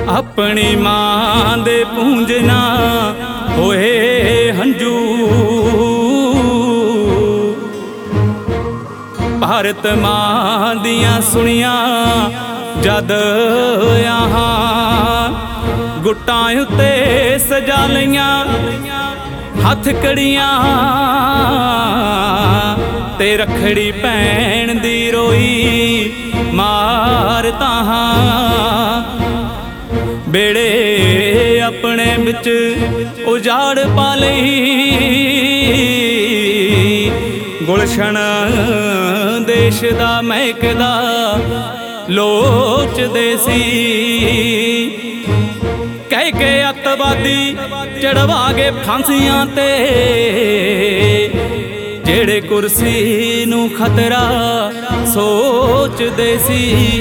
अपनी मां दे पूंजना होए हंजू। भारत मां दियां सुनिया जद यहाँ गुट्टां उत्ते सजा लईयां हथ कड़ियां ते रखड़ी भैन दी रोई मार ताहां। बेड़े अपने बिच उजाड़ पा लई गुलशन देश दा महकदा लोचदे सी। कह के अतवादी चढ़वा के फांसियां ते जेड़े कुर्सी नू खतरा सोचदे सी।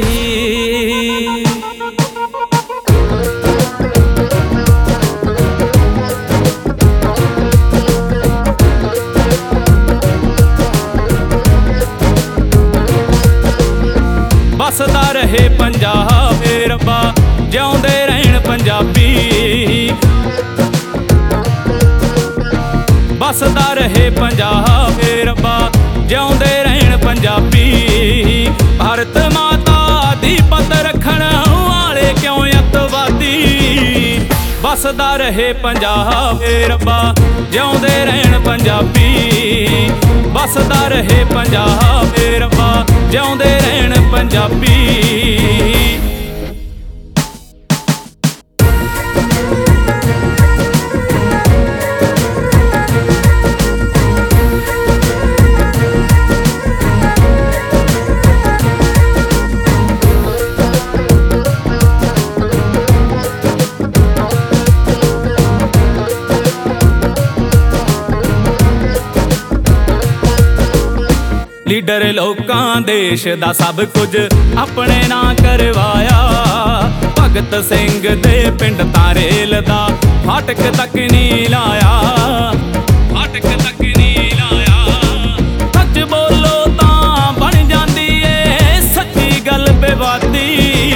बसदा रहे पंजाब रब्बा जिउंदे रहण पंजाबी। बसदा रहे पंजाब रब्बा जिउंदे रहण पंजाबी। भारत माता दी पत रखण वाले क्यों अतवादी। बसदा रहे पंजाब रब्बा जिउंदे रहण पंजाबी। बसदा रहे पंजाब रब्बा जिउंदे रहण पंजाबी। लीडर लोकां देश दा सब कुछ अपने ना करवाया। भगत सिंह दे पिंड तारेल दा फाटक तक नहीं लाया। फाटक तक नहीं लाया। सच बोलो तां बन जांदी ए सच्ची गल विवादी।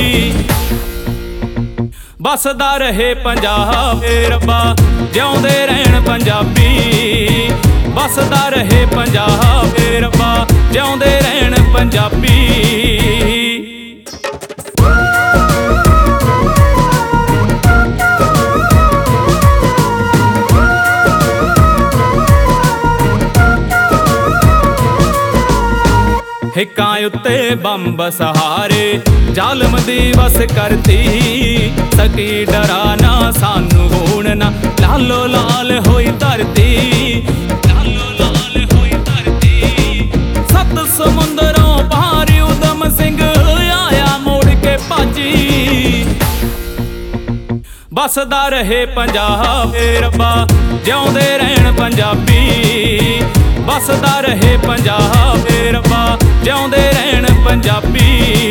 बसदा रहे पंजाब रब्बा जिउंदे रहण पंजाबी। बसदा रहे पंजाब रब्बा जिउंदे रहण पंजाबी। हिक्कां उत्ते बंब सहारे जालम दी वस करती। सकी डरा ना सानू हुण ना लालो लाल होई धरती। लालो लाल होई धरती। सत समुंदरों पार उधम सिंह आया मोड़ के भाजी। बसदा रहे पंजाब रब्बा जिउंदे रहण पंजाबी। बसदा रहे पंजाब रब्बा जिउंदे रहण पंजाबी।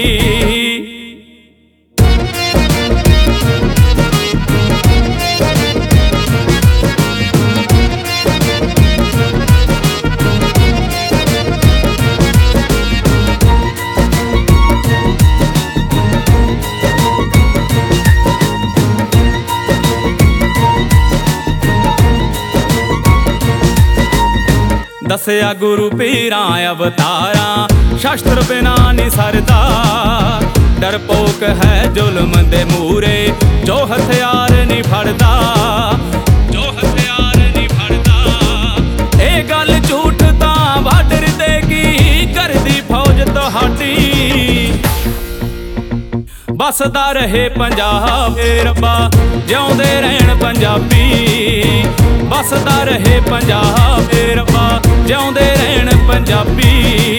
दसया गुरु पीरां अवतारां शास्त्र बिना नहीं सरदा। डरपोक है जुल्म दे मूरे जो हथियार नहीं फड़दा। जो हथियार नहीं फड़दा। ए गल झूठ तां बार्डर ते की करदी फौज तुहाडी। बसदा रहे पंजाब रब्बा जिउंदे रहण पंजाबी। बसदा रहे पंजाब रब्बा जिउंदे रहण पंजाबी।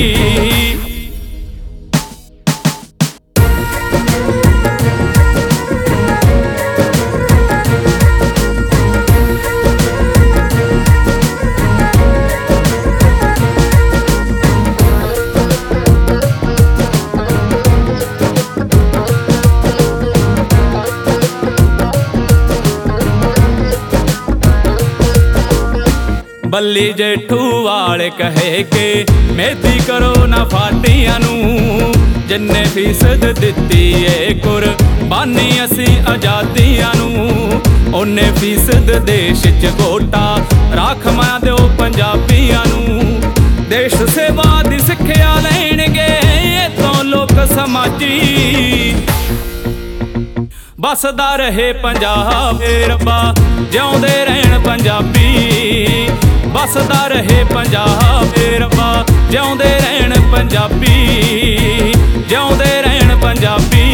बल्ली जेठू वाले कहे के मेहदी करो ना फाटियां नू। जे ਜਿੰਨੇ ਫੀਸਦ ਦਿੱਤੀ ਏ ਕੁਰਬਾਨੀ ਅਸੀਂ ਆਜ਼ਾਦੀਆਂ ਨੂੰ, ਓਨੇ ਫੀਸਦ ਦੇਸ਼ 'ਚ ਵੋਟਾਂ ਰਾਖਵਾਂ ਦਿਓ ਪੰਜਾਬੀਆਂ ਨੂੰ। ਦੇਸ਼ ਸੇਵਾ ਦੀ ਸਿੱਖਿਆ ਲੈਣਗੇ ਇੱਥੋਂ ਲੋਕ ਸਮਾਜੀ, ਬਸਦਾ ਰਹੇ ਪੰਜਾਬ ਏ ਰੱਬਾ, ਜਿਉਂਦੇ ਰਹਿਣ ਪੰਜਾਬੀ। ਬਸਦਾ ਰਹੇ ਪੰਜਾਬ ਏ ਰੱਬਾ, ਜਿਉਂਦੇ ਰਹਿਣ ਪੰਜਾਬੀ, ਜਿਉਂਦੇ ਰਹਿਣ ਪੰਜਾਬੀ।